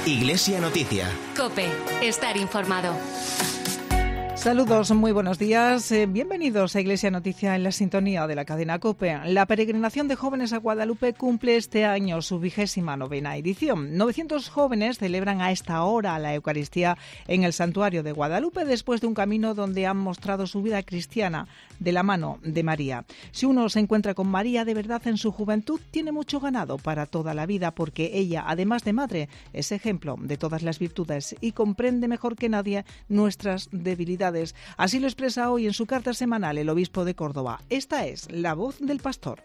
Iglesia Noticia. COPE. Estar informado. Saludos, muy buenos días. Bienvenidos a Iglesia Noticia en la sintonía de la cadena COPE. La peregrinación de jóvenes a Guadalupe cumple este año su 29ª edición. 900 jóvenes celebran a esta hora la Eucaristía en el Santuario de Guadalupe después de un camino donde han mostrado su vida cristiana de la mano de María. Si uno se encuentra con María de verdad en su juventud, tiene mucho ganado para toda la vida porque ella, además de madre, es ejemplo de todas las virtudes y comprende mejor que nadie nuestras debilidades. Así lo expresa hoy en su carta semanal el obispo de Córdoba. Esta es la voz del pastor.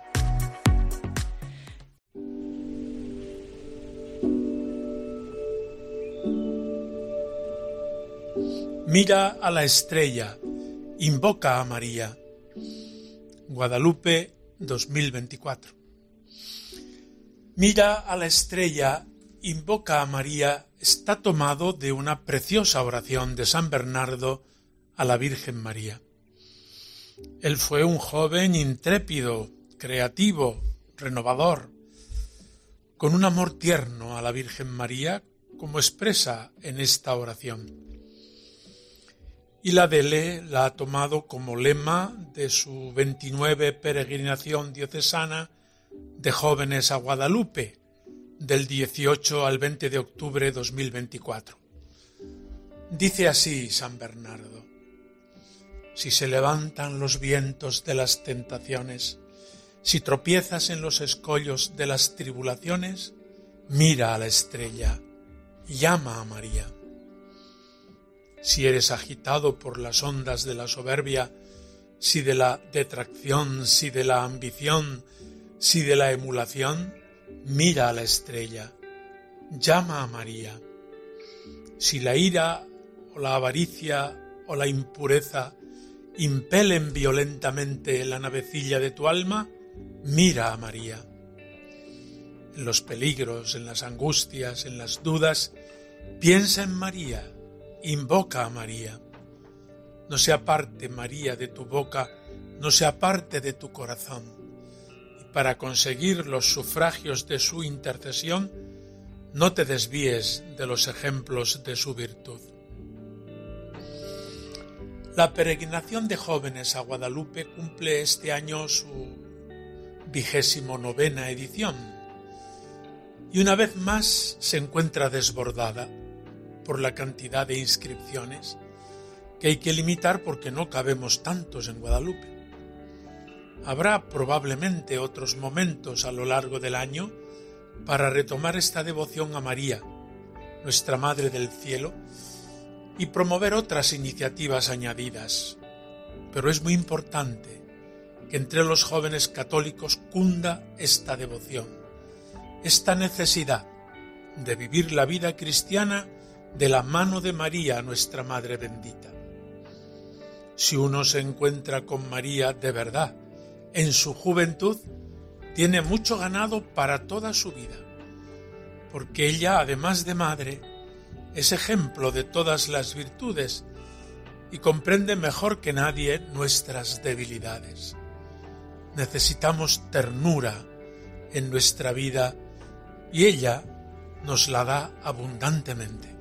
Mira a la estrella, invoca a María. Guadalupe 2024. Mira a la estrella, invoca a María está tomado de una preciosa oración de San Bernardo a la Virgen María. Él fue un joven intrépido, creativo, renovador, con un amor tierno a la Virgen María, como expresa en esta oración. Y la Dele la ha tomado como lema de su 29 peregrinación diocesana de jóvenes a Guadalupe, del 18 al 20 de octubre de 2024. Dice así San Bernardo: si se levantan los vientos de las tentaciones, si tropiezas en los escollos de las tribulaciones, mira a la estrella, llama a María. Si eres agitado por las ondas de la soberbia, si de la detracción, si de la ambición, si de la emulación, mira a la estrella, llama a María. Si la ira o la avaricia o la impureza impelen violentamente la navecilla de tu alma, mira a María. En los peligros, en las angustias, en las dudas, piensa en María, invoca a María. No se aparte María de tu boca, no se aparte de tu corazón. Para conseguir los sufragios de su intercesión, no te desvíes de los ejemplos de su virtud. La peregrinación de jóvenes a Guadalupe cumple este año su 29ª edición y una vez más se encuentra desbordada por la cantidad de inscripciones que hay que limitar porque no cabemos tantos en Guadalupe. Habrá probablemente otros momentos a lo largo del año para retomar esta devoción a María, nuestra Madre del Cielo, y promover otras iniciativas añadidas. Pero es muy importante que entre los jóvenes católicos cunda esta devoción, esta necesidad de vivir la vida cristiana de la mano de María, nuestra Madre bendita. Si uno se encuentra con María de verdad, en su juventud, tiene mucho ganado para toda su vida, porque ella, además de madre, es ejemplo de todas las virtudes y comprende mejor que nadie nuestras debilidades. Necesitamos ternura en nuestra vida y ella nos la da abundantemente.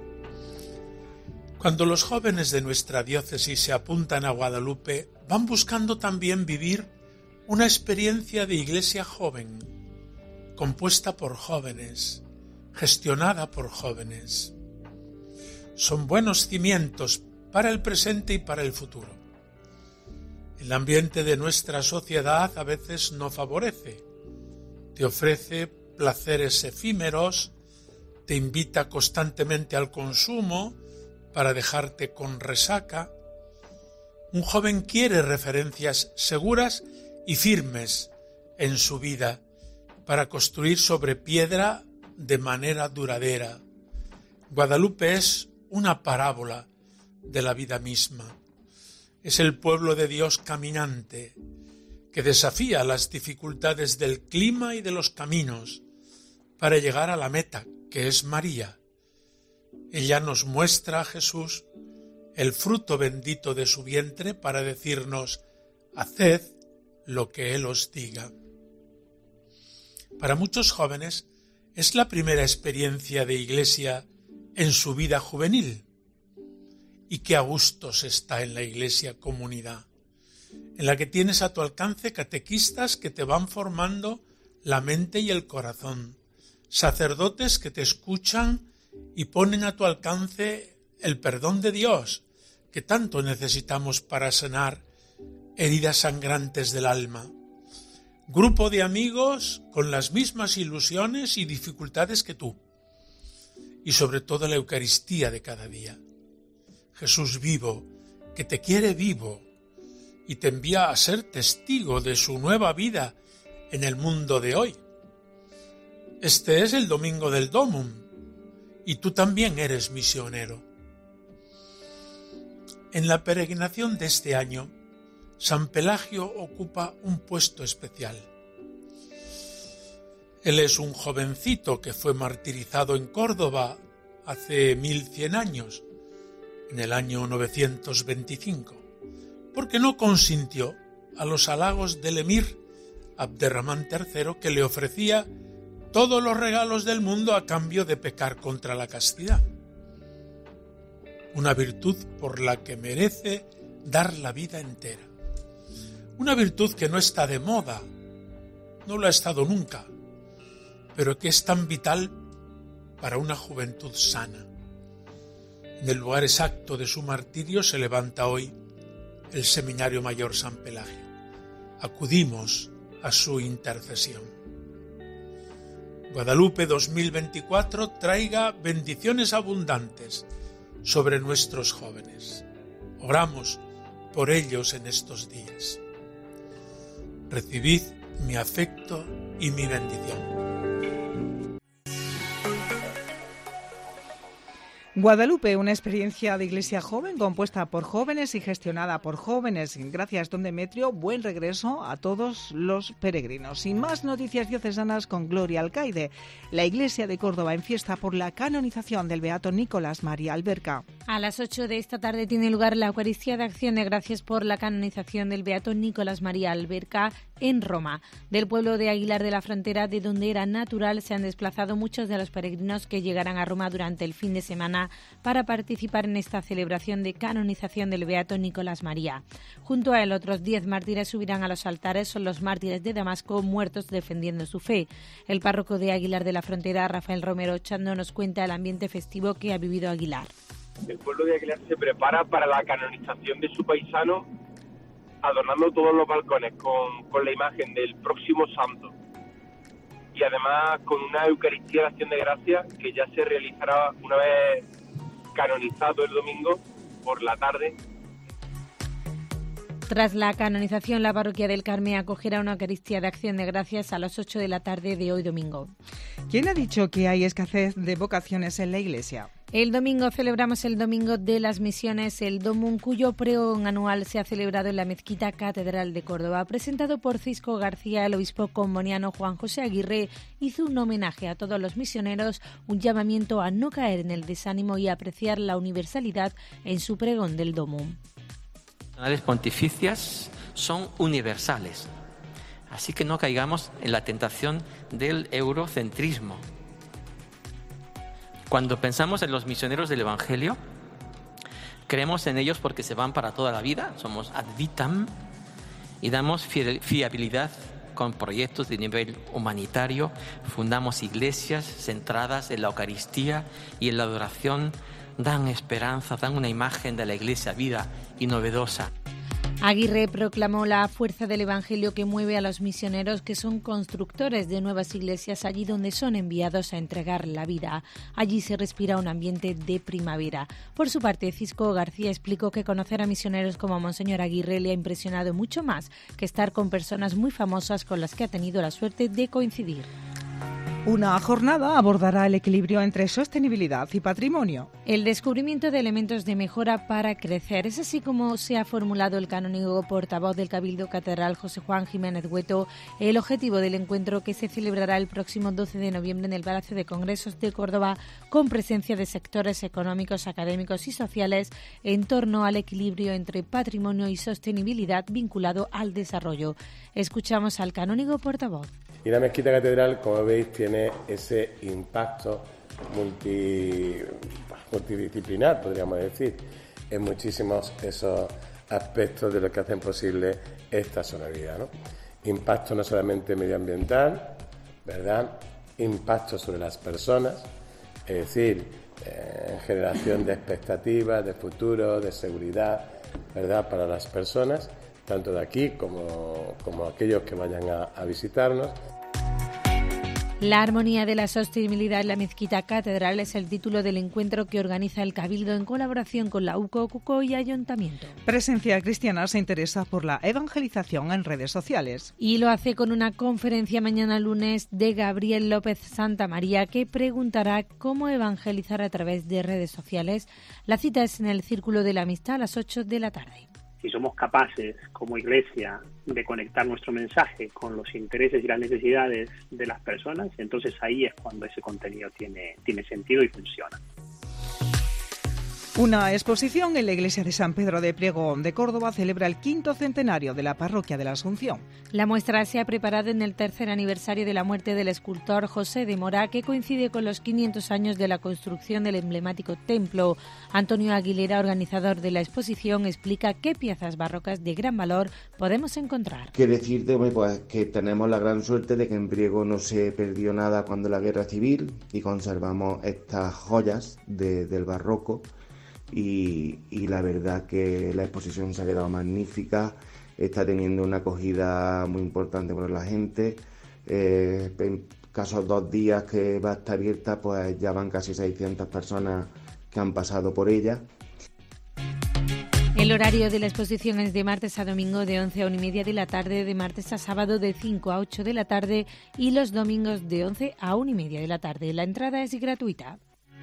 Cuando los jóvenes de nuestra diócesis se apuntan a Guadalupe, van buscando también vivir una experiencia de iglesia joven, compuesta por jóvenes, gestionada por jóvenes. Son buenos cimientos para el presente y para el futuro. El ambiente de nuestra sociedad a veces no favorece. Te ofrece placeres efímeros, te invita constantemente al consumo para dejarte con resaca. Un joven quiere referencias seguras y firmes en su vida para construir sobre piedra de manera duradera. Guadalupe es una parábola de la vida misma. Es el pueblo de Dios caminante que desafía las dificultades del clima y de los caminos para llegar a la meta, que es María. Ella nos muestra a Jesús, el fruto bendito de su vientre, para decirnos: haced lo que Él os diga. Para muchos jóvenes, Es la primera experiencia de iglesia en su vida juvenil. Y qué a gusto se está en la iglesia comunidad, en la que tienes a tu alcance catequistas que te van formando la mente y el corazón, sacerdotes que te escuchan y ponen a tu alcance el perdón de Dios, que tanto necesitamos para sanar heridas sangrantes del alma. Grupo de amigos con las mismas ilusiones y dificultades que tú. Y sobre todo la Eucaristía de cada día. Jesús vivo, que te quiere vivo y te envía a ser testigo de su nueva vida en el mundo de hoy. Este es el domingo del Domum y tú también eres misionero. En la peregrinación de este año, San Pelagio ocupa un puesto especial. Él es un jovencito que fue martirizado en Córdoba hace 1100 años, en el año 925, porque no consintió a los halagos del emir Abderramán III, que le ofrecía todos los regalos del mundo a cambio de pecar contra la castidad. Una virtud por la que merece dar la vida entera. Una virtud que no está de moda, no lo ha estado nunca, pero que es tan vital para una juventud sana. En el lugar exacto de su martirio se levanta hoy el Seminario Mayor San Pelagio. Acudimos a su intercesión. Guadalupe 2024 traiga bendiciones abundantes sobre nuestros jóvenes. Oramos por ellos en estos días. Recibid mi afecto y mi bendición. Guadalupe, una experiencia de iglesia joven compuesta por jóvenes y gestionada por jóvenes. Gracias, don Demetrio. Buen regreso a todos los peregrinos. Y más noticias diocesanas con Gloria Alcaide. La iglesia de Córdoba en fiesta por la canonización del beato Nicolás María Alberca. A las 8 de esta tarde tiene lugar la Eucaristía de Acción de Gracias por la canonización del beato Nicolás María Alberca en Roma. Del pueblo de Aguilar de la Frontera, de donde era natural, se han desplazado muchos de los peregrinos que llegarán a Roma durante el fin de semana para participar en esta celebración de canonización del beato Nicolás María. Junto a él, otros 10 mártires subirán a los altares. Son los mártires de Damasco, muertos defendiendo su fe. El párroco de Aguilar de la Frontera, Rafael Romero Chando, nos cuenta el ambiente festivo que ha vivido Aguilar. El pueblo de Aguilar se prepara para la canonización de su paisano, adornando todos los balcones con la imagen del próximo santo. Y además con una Eucaristía de Acción de Gracias que ya se realizará una vez canonizado el domingo por la tarde. Tras la canonización, la parroquia del Carmen acogerá una Eucaristía de Acción de Gracias a las 8 de la tarde de hoy domingo. ¿Quién ha dicho que hay escasez de vocaciones en la Iglesia? El domingo celebramos el Domingo de las Misiones, el Domum, cuyo pregón anual se ha celebrado en la Mezquita Catedral de Córdoba. Presentado por Cisco García, el obispo comboniano Juan José Aguirre hizo un homenaje a todos los misioneros, un llamamiento a no caer en el desánimo y a apreciar la universalidad en su pregón del Domum. Las pontificias son universales, así que no caigamos en la tentación del eurocentrismo. Cuando pensamos en los misioneros del Evangelio, creemos en ellos porque se van para toda la vida, somos ad vitam, y damos fiabilidad con proyectos de nivel humanitario, fundamos iglesias centradas en la Eucaristía y en la adoración, dan esperanza, dan una imagen de la iglesia viva y novedosa. Aguirre proclamó la fuerza del Evangelio que mueve a los misioneros, que son constructores de nuevas iglesias allí donde son enviados a entregar la vida. Allí se respira un ambiente de primavera. Por su parte, Cisco García explicó que conocer a misioneros como Monseñor Aguirre le ha impresionado mucho más que estar con personas muy famosas con las que ha tenido la suerte de coincidir. Una jornada abordará el equilibrio entre sostenibilidad y patrimonio. El descubrimiento de elementos de mejora para crecer. Es así como se ha formulado el canónigo portavoz del Cabildo Catedral, José Juan Jiménez Hueto, el objetivo del encuentro que se celebrará el próximo 12 de noviembre en el Palacio de Congresos de Córdoba, con presencia de sectores económicos, académicos y sociales en torno al equilibrio entre patrimonio y sostenibilidad vinculado al desarrollo. Escuchamos al canónigo portavoz. Y la mezquita catedral, como veis, tiene ese impacto multidisciplinar, podríamos decir, en muchísimos esos aspectos de lo que hacen posible esta sonoridad, ¿no? Impacto no solamente medioambiental, ¿verdad? Impacto sobre las personas, es decir, generación de expectativas, de futuro, de seguridad, ¿verdad? Para las personas, tanto de aquí como aquellos que vayan a visitarnos. La armonía de la sostenibilidad en la mezquita catedral es el título del encuentro que organiza el Cabildo en colaboración con la UCO, CUCO y Ayuntamiento. Presencia Cristiana se interesa por la evangelización en redes sociales. Y lo hace con una conferencia mañana lunes de Gabriel López Santamaría, que preguntará cómo evangelizar a través de redes sociales. La cita es en el Círculo de la Amistad a las 8 de la tarde. Si somos capaces, como Iglesia, de conectar nuestro mensaje con los intereses y las necesidades de las personas, entonces ahí es cuando ese contenido tiene sentido y funciona. Una exposición en la iglesia de San Pedro de Priego de Córdoba celebra el 5º centenario de la parroquia de la Asunción. La muestra se ha preparado en el 3er aniversario de la muerte del escultor José de Mora, que coincide con los 500 años de la construcción del emblemático templo. Antonio Aguilera, organizador de la exposición, explica qué piezas barrocas de gran valor podemos encontrar. Quiero decirte pues, que tenemos la gran suerte de que en Priego no se perdió nada cuando la guerra civil y conservamos estas joyas del barroco. Y la verdad que la exposición se ha quedado magnífica, está teniendo una acogida muy importante por la gente. En casos 2 días que va a estar abierta, pues ya van casi 600 personas que han pasado por ella. El horario de la exposición es de martes a domingo de 11 a 1:30 de la tarde, de martes a sábado de 5 a 8 de la tarde y los domingos de 11 a 1:30 de la tarde. La entrada es gratuita.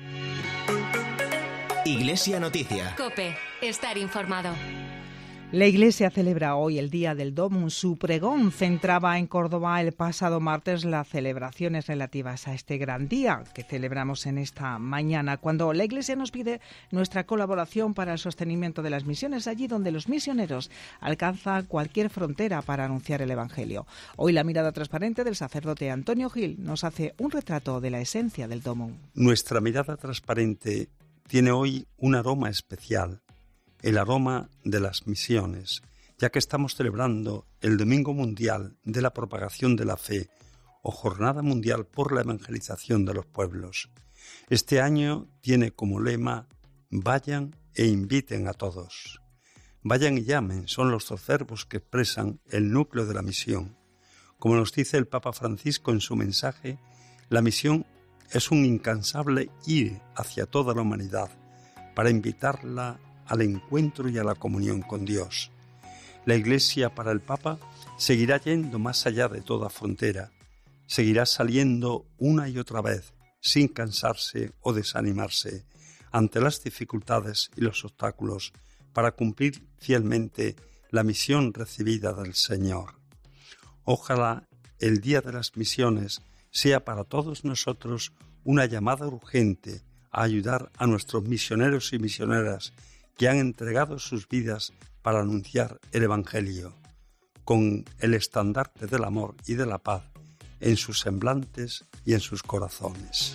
Iglesia Noticia. COPE. Estar informado. La Iglesia celebra hoy el Día del Domum. Su pregón centraba en Córdoba el pasado martes las celebraciones relativas a este gran día que celebramos en esta mañana, cuando la Iglesia nos pide nuestra colaboración para el sostenimiento de las misiones allí donde los misioneros alcanzan cualquier frontera para anunciar el Evangelio. Hoy la mirada transparente del sacerdote Antonio Gil nos hace un retrato de la esencia del Domum. Nuestra mirada transparente tiene hoy un aroma especial, el aroma de las misiones, ya que estamos celebrando el Domingo Mundial de la Propagación de la Fe o Jornada Mundial por la Evangelización de los Pueblos. Este año tiene como lema «Vayan e inviten a todos». Vayan y llamen son los 2 verbos que expresan el núcleo de la misión. Como nos dice el Papa Francisco en su mensaje, la misión es un incansable ir hacia toda la humanidad para invitarla al encuentro y a la comunión con Dios. La Iglesia para el Papa seguirá yendo más allá de toda frontera, seguirá saliendo una y otra vez sin cansarse o desanimarse ante las dificultades y los obstáculos para cumplir fielmente la misión recibida del Señor. Ojalá el Día de las Misiones sea para todos nosotros una llamada urgente a ayudar a nuestros misioneros y misioneras que han entregado sus vidas para anunciar el Evangelio, con el estandarte del amor y de la paz en sus semblantes y en sus corazones.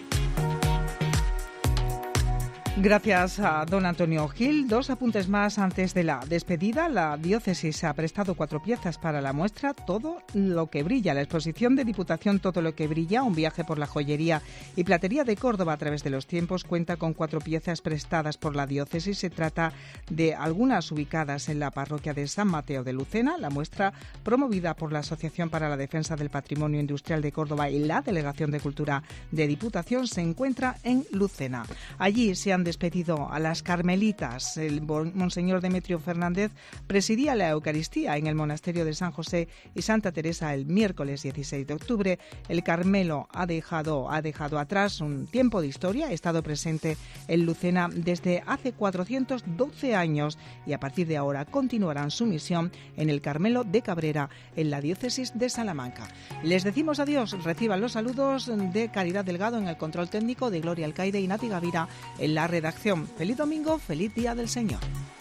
Gracias a don Antonio Gil. 2 apuntes más antes de la despedida. La diócesis ha prestado 4 piezas para la muestra Todo lo que brilla. La exposición de Diputación Todo lo que brilla, un viaje por la joyería y platería de Córdoba a través de los tiempos, cuenta con 4 piezas prestadas por la diócesis. Se trata de algunas ubicadas en la parroquia de San Mateo de Lucena. La muestra, promovida por la Asociación para la Defensa del Patrimonio Industrial de Córdoba y la Delegación de Cultura de Diputación, se encuentra en Lucena. Allí se han despedido a las carmelitas. El monseñor Demetrio Fernández presidía la Eucaristía en el monasterio de San José y Santa Teresa el miércoles 16 de octubre. El Carmelo ha dejado atrás un tiempo de historia, ha estado presente en Lucena desde hace 412 años y a partir de ahora continuarán su misión en el Carmelo de Cabrera, en la diócesis de Salamanca. Les decimos adiós, reciban los saludos de Caridad Delgado en el control técnico, de Gloria Alcaide y Nati Gavira en la redacción. Feliz domingo, feliz Día del Señor.